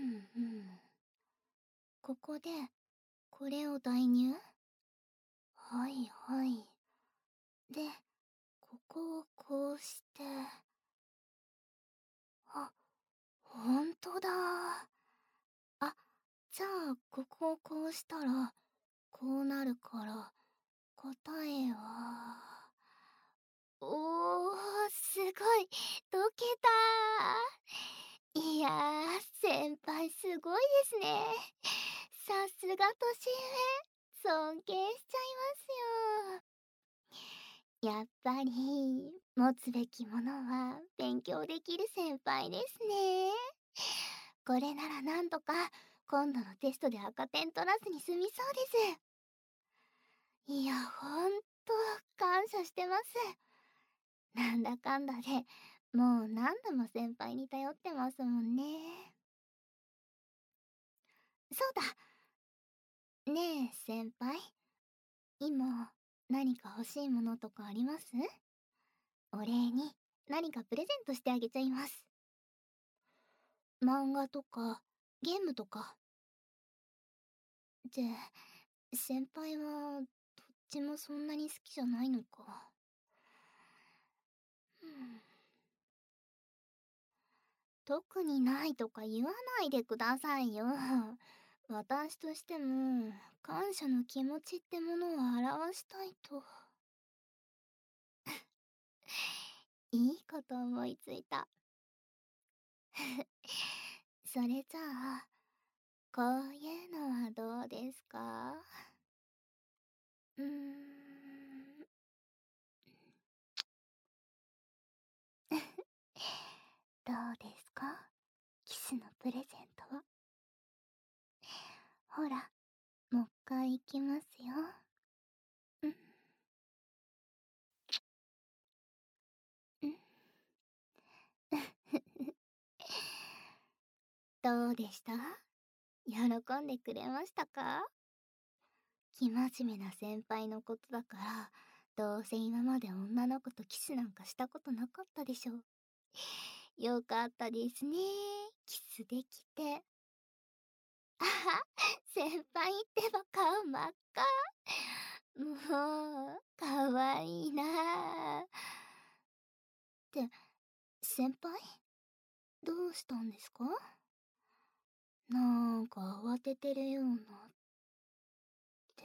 うん。ここで、これを代入。はいはい。で、ここをこうして、あ、ほんとだ。あ、じゃあ、ここをこうしたら、こうなるから、答えは、おー、すごい、解けたー。いやー、先輩すごいですね。さすが年上、尊敬しちゃいますよ。やっぱり、持つべきものは勉強できる先輩ですね。これならなんとか、今度のテストで赤点取らずに済みそうです。いや、ほんと、感謝してます。なんだかんだで、もう何度も先輩に頼ってますもんね。そうだ。ねえ、先輩。今、何か欲しいものとかあります？お礼に何かプレゼントしてあげちゃいます。漫画とか、ゲームとか。って、先輩は、どっちもそんなに好きじゃないのか。うん、特にないとか言わないでくださいよ。私としても、感謝の気持ちってものを表したいと。いいこと思いついた。それじゃあ、こういうのはどうですか？うーん。どうですか？キスのプレゼントは。ほら、もう一回いきますよ。うん、うん。どうでした？喜んでくれましたか？生真面目な先輩のことだから、どうせ今まで女の子とキスなんかしたことなかったでしょ。よかったですね。キスできて。あは、先輩ってば顔真っ赤。もう、かわいいなあ。って、先輩どうしたんですか？なんか慌ててるようなって。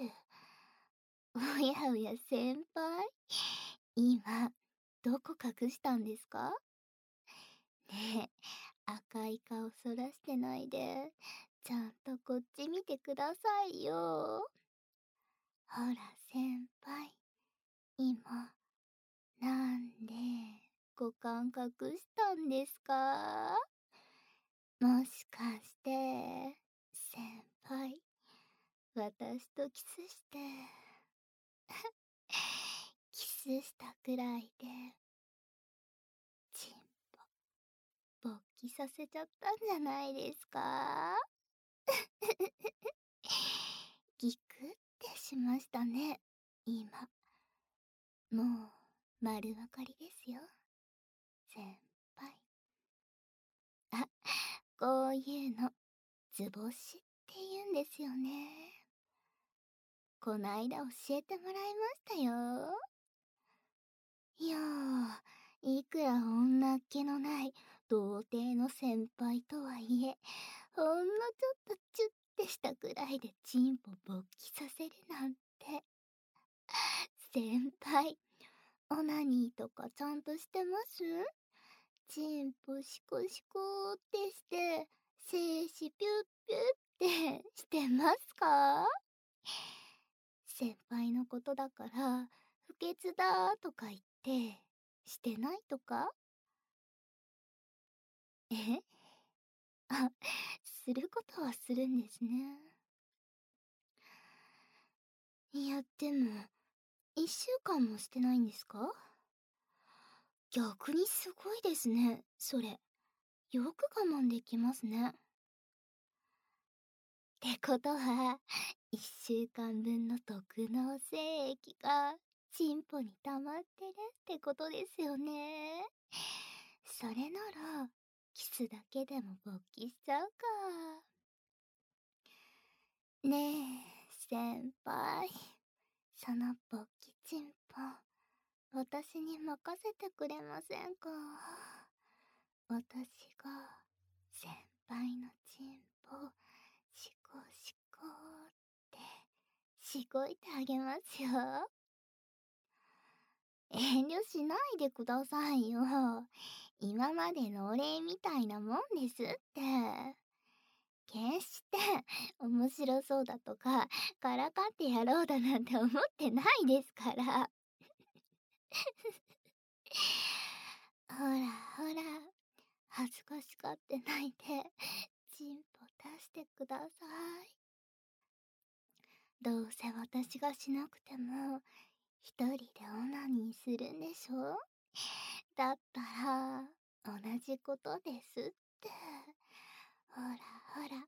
おやおや先輩今、どこ隠したんですか？ねえ、赤い顔そらしてないで、ちゃんとこっち見てくださいよ。ほら先輩、今、なんで、股間隠したんですか？もしかして、先輩、私とキスして、キスしたくらいで、チンポ、勃起させちゃったんじゃないですか？ギクってしましたね、今。もう、丸分かりですよ、先輩。あ、こういうの、図星って言うんですよね。こないだ教えてもらいましたよ。いやー、いくら女っ気のない童貞の先輩とはいえ、ほんのちょっとチュッてしたくらいでチンポ勃起させるなんて。先輩、オナニーとかちゃんとしてます？チンポシコシコってして、精子ピュッピュッってしてますか？先輩のことだから、不潔だとか言って、してないとか？えあ、することはするんですね。いや、でも、1週間もしてないんですか？逆にすごいですね、それ。よく我慢できますね。ってことは、1週間分の毒の精液が、チンポに溜まってるってことですよね。それなら、 キスだけでも勃起しちゃうか。ねえ、先輩。その勃起チンポ、私に任せてくれませんか？私が、先輩のチンポ、シコシコって、しごいてあげますよ。遠慮しないでくださいよ。今までのお礼みたいなもんですって。決して面白そうだとかからかってやろうだなんて思ってないですから。ほらほら、恥ずかしがってないでチンポ出してください。どうせ私がしなくても一人でオナニーするんでしょ？だったら同じことですって。ほらほら。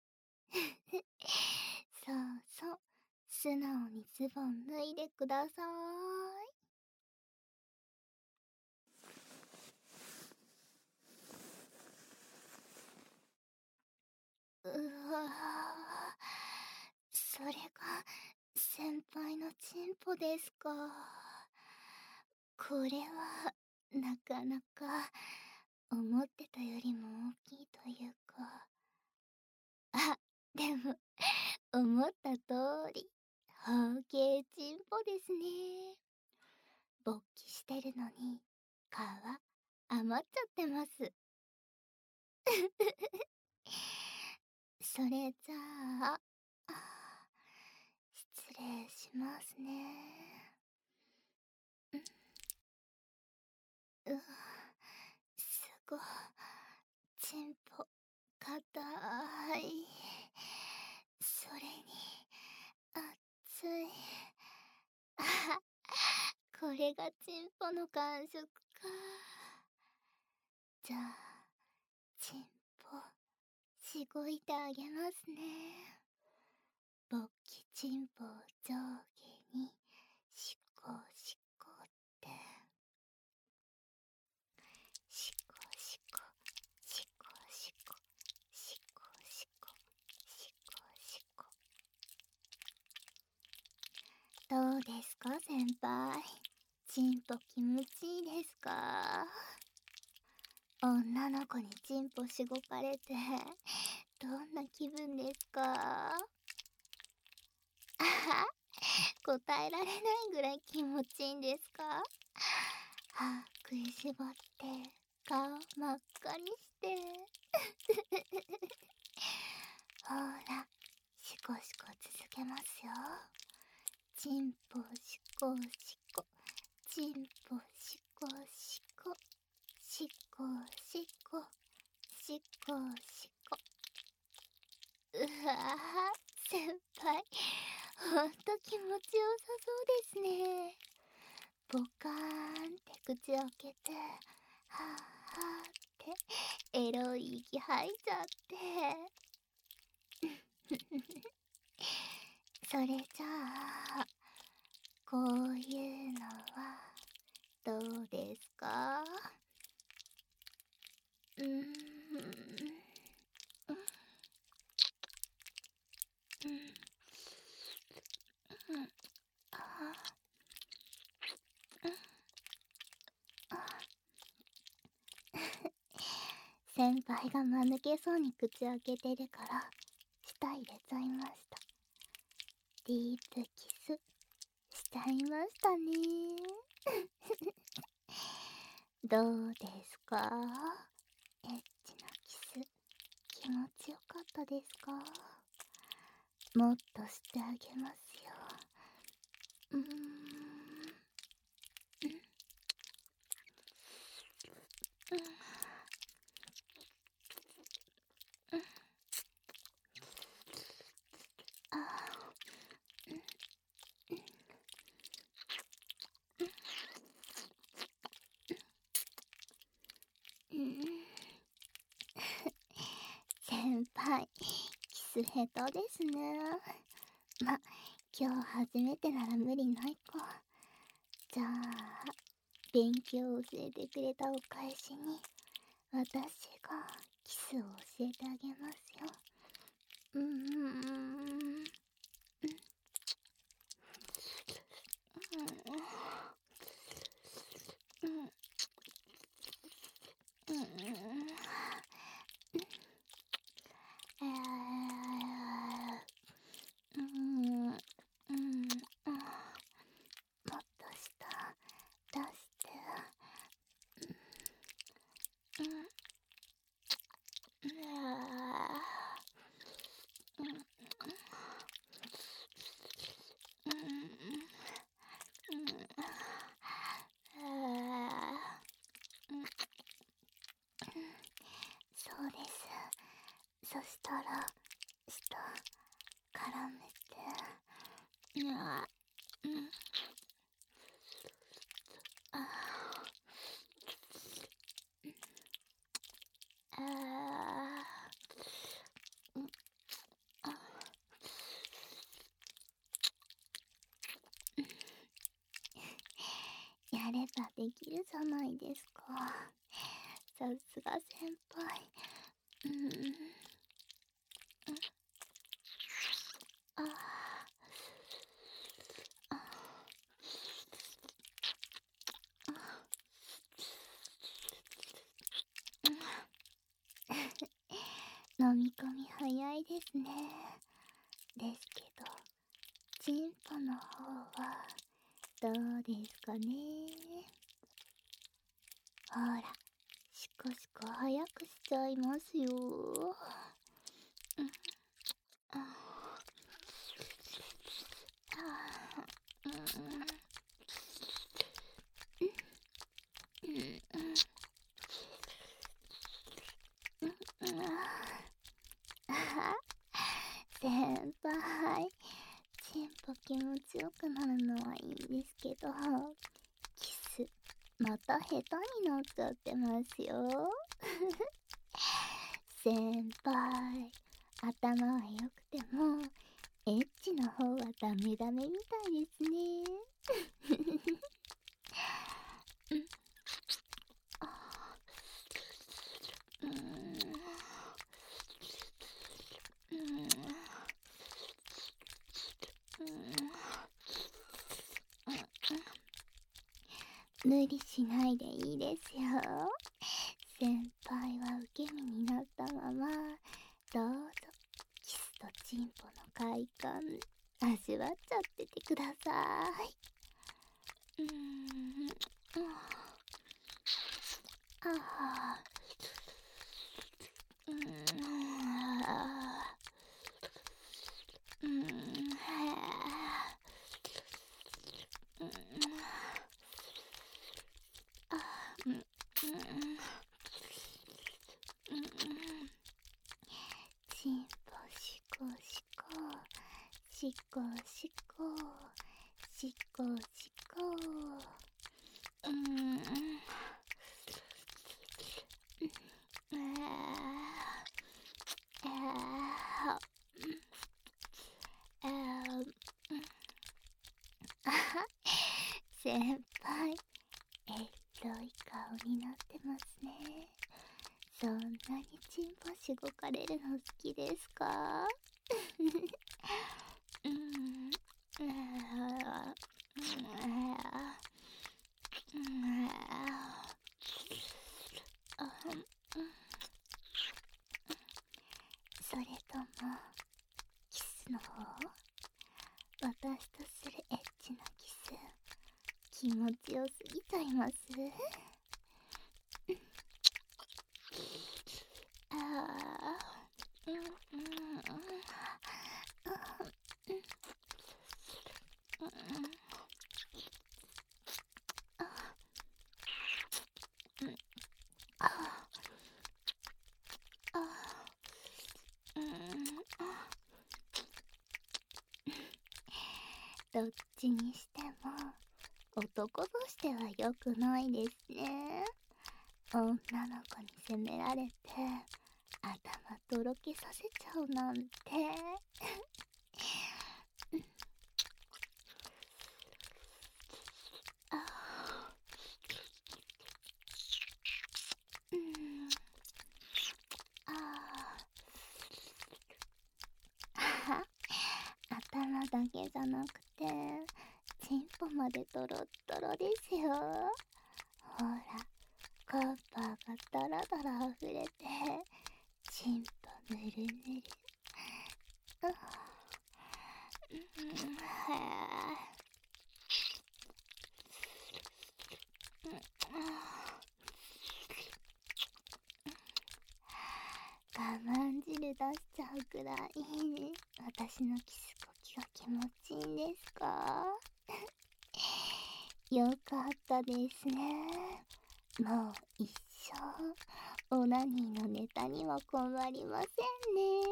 そうそう、素直にズボン脱いでくださーい。うわぁ、それが先輩のチンポですか。これはなかなか思ってたよりも大きいというか。あ、でも思った通り包茎チンポですね。勃起してるのに皮余っちゃってます。それじゃあ、失礼しますね。うわ、すごい、チンポ硬い。それに熱い。あ、これがチンポの感触か。じゃあチンポしごいてあげますね。勃起チンポを上下にシコシコって、シコシコシコシコシコシコシコシコ。どうですか先輩、チンポ気持ちいいですか？女の子にチンポしごかれてどんな気分ですか？あは、答えられないぐらい気持ちいいんですか？歯食いしばって顔真っ赤にしてほら、シコシコ続けますよ。チンポシコシコ、チンポシコシコ、シコシコシコシコ。うわぁ、先輩ほんと気持ちよさそうですね。ポカーンって口開けてはぁはぁってエロい息吐いちゃってそれじゃあこういうのはどうですか？先輩が間抜けそうに口開けてるから舌入れちゃいました。ディープキスしちゃいましたねどうですか？エッチなキス気持ちよかったですか？もっとしてあげますよ。先輩キス下手ですね。ま、今日初めてなら無理ないか。じゃあ勉強教えてくれたお返しに私がスを教えてあげますよ。うーん。もっと下出して。そうです。そしたら下絡めて。やればできるじゃないですか。さすが先輩。飲み込み早いですね。ですけど、チンポの方はどうですかね。ほら、シコシコ早くしちゃいますよ。先輩、チンポ気持ちよくなるのはいいんですけど、キスまた下手になっちゃってますよ。先輩、頭は良くてもエッチな方はダメダメみたいですね。無理しないでいいですよ。先輩は受け身になったまま、どうぞキスとチンポの快感味わっちゃっててください。チンポシコシコシコシコシコシコ。先輩、エロい顔になってますね。そんなにチンポしごかれるの好きですか？それともキスの方？私とするエッチなキス気持ちよすぎちゃいます？どっちにしても男としては良くないですね。女の子に責められて頭とろけさせちゃうなんて。 だけじゃなくて、チンポまでトロットロですよ。ほら、カッパーがダラダラ溢れて、チンポぬるぬる。我慢汁出しちゃうくらい私のキスコキが気持ちいいんですか？よかったですね。もう一生オナニーのネタには困りませんね。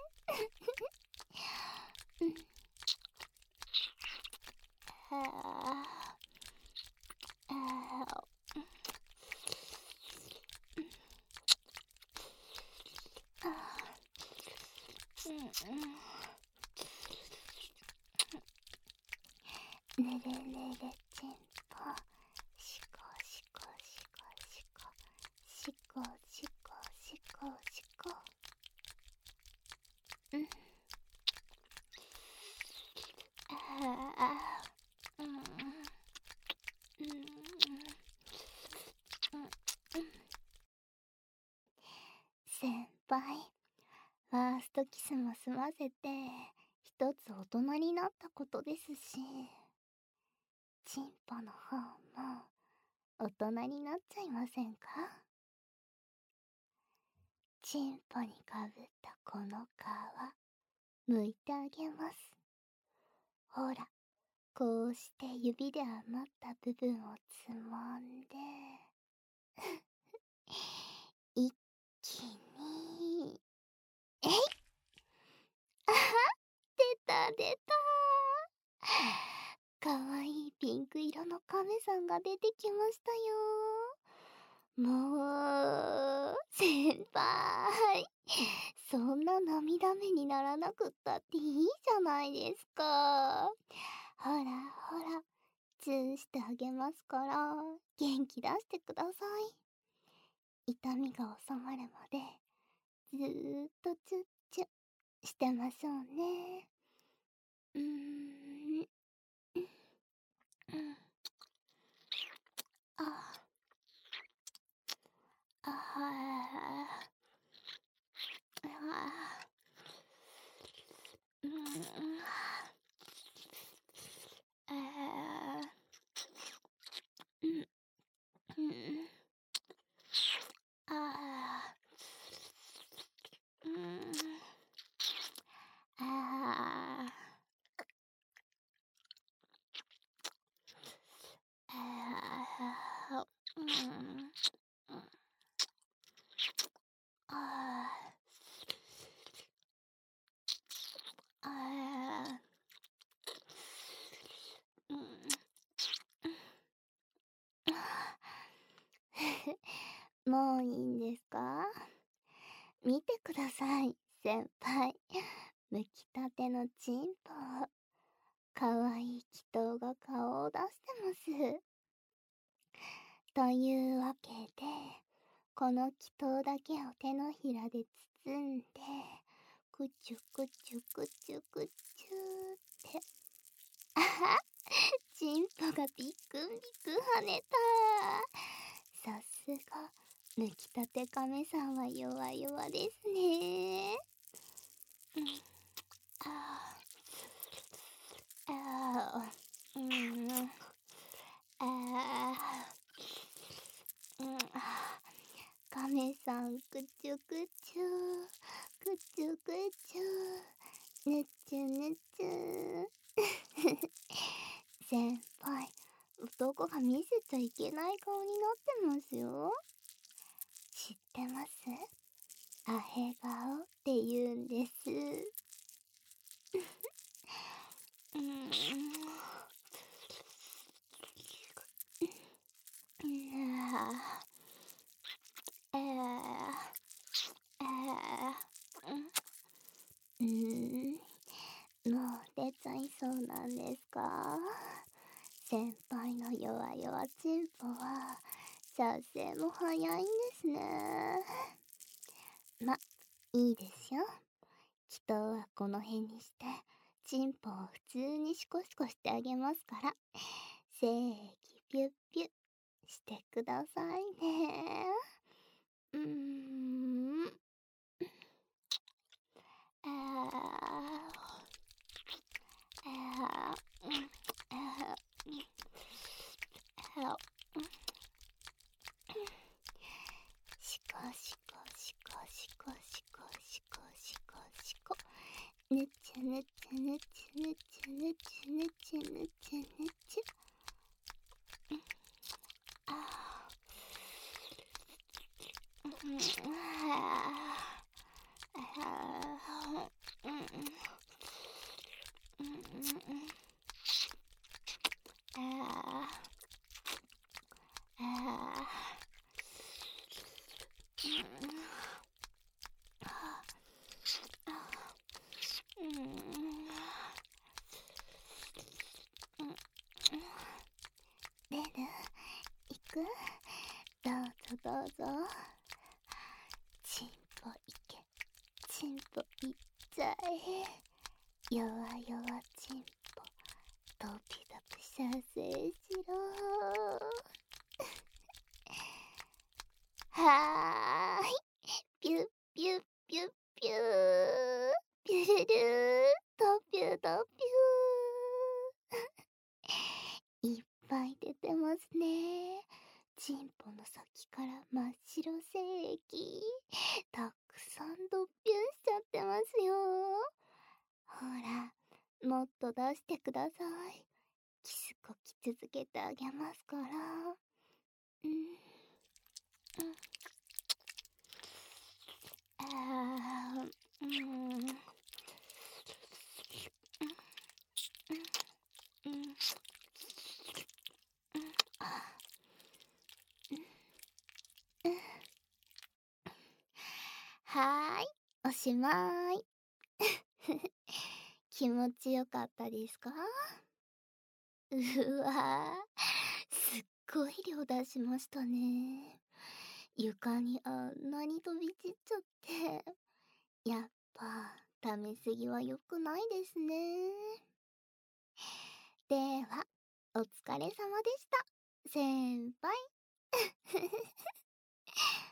ねれねれチンポ、しこしこしこしこしこしこしこしこ。先輩、ファーストキスも済ませて一つ大人になったことですし、チンポの方も大人になっちゃいませんか？チンポにかぶったこの皮、剥いてあげます。ほら、こうして指で余った部分をつまんで、一気に、えい！あは！出た出た。かわいいピンク色のカメさんが出てきましたよ。もう、先輩。そんな涙目にならなくったっていいじゃないですか。ほらほら、チューしてあげますから、元気出してください。痛みが収まるまで、ずーっとチュッチュしてましょうね。あ、あはー、あー、あー、あー、もういいんですか？見てください、先輩。剥きたてのチンポ。かわいい祈祷が顔を出してます。というわけで、この祈祷だけを手のひらで包んで、くちゅくちゅくちゅくちゅって。あは！チンポがビクンビクン跳ねた。さすが、剥きたてカメさんは弱々ですね。ああ、ああ、ああ、カメさん、くちゅくちゅ、くちゅくちゅ、ぬちゅぬちゅ。先輩、男が見せちゃいけない顔になってますよ。知ってます？アヘ顔って言うんです。もう出ちゃいそうなんですか？先輩の弱々チンポは射精も早いんですね。ま、いいですよ。祈祷はこの辺にしてチンポを普通にシコシコしてあげますから、正義ピュッピュしてくださいね。うーん。あーあーうんあーあシコシコシコシコシコシコシコシコぬちゅぬちゅぬちゅぬちゅぬちゅぬちゅぬちゅぬちゅあーあーうんああレル、行く？どうぞどうぞ。チンポいけ、チンポいっちゃえ。弱々チンポ、ドキドキ射精しろ。はーい。ピュッピュッピュッピュー。ピュルルー、ドピュドピュー。いっぱい出てますね。チンポの先から真っ白精液。たくさんドッピュンしちゃってますよ。ほら、もっと出してください。キスこき続けてあげますから。うん。うん。あー、うん。うん。うん。あ、うん。はーい、おしまーい。気持ちよかったですか？うわー、すっごい量出しましたね。床にあんなに飛び散っちゃって。やっぱ、食べ過ぎは良くないですね。では、お疲れ様でした、先輩。